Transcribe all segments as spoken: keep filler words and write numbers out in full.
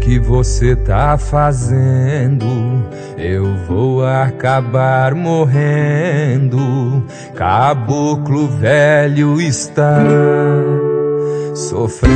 que você tá fazendo, eu vou acabar morrendo. Caboclo velho está sofrendo.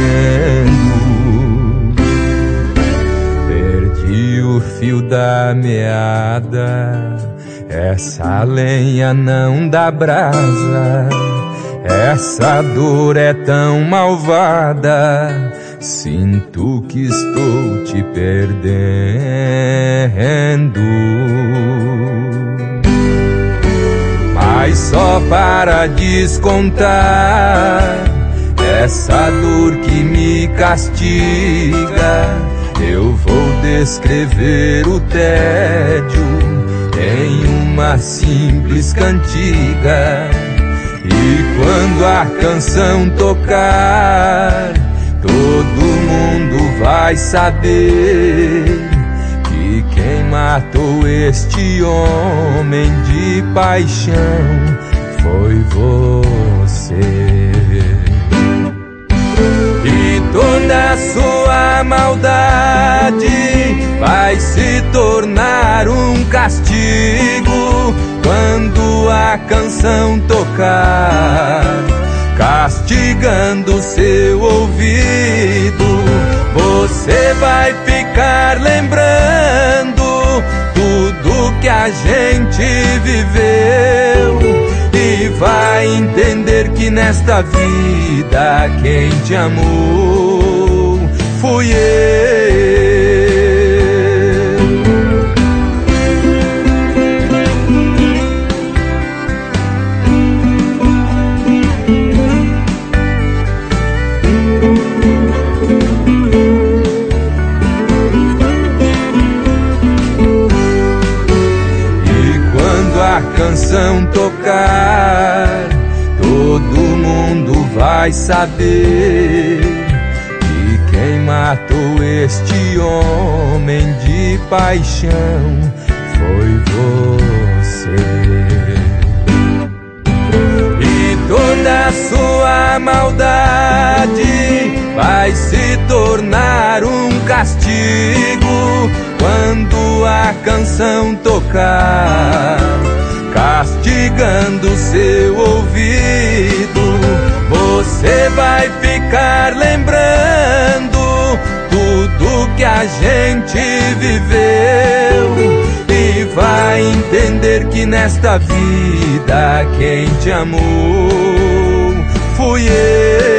Perdi o fio da meada, essa lenha não dá brasa. Essa dor é tão malvada, sinto que estou te perdendo. Mas só para descontar essa dor que me castiga, eu vou descrever o tédio em uma simples cantiga. E quando a canção tocar, todo mundo vai saber que quem matou este homem de paixão foi você. E toda a sua maldade vai se tornar um castigo quando a canção tocar, castigando seu ouvido. Você vai ficar lembrando tudo que a gente viveu e vai entender que nesta vida quem te amou fui eu. A canção tocar, todo mundo vai saber que quem matou este homem de paixão foi você. E toda a sua maldade vai se tornar um castigo quando a canção tocar, castigando seu ouvido. Você vai ficar lembrando tudo que a gente viveu e vai entender que nesta vida quem te amou fui eu.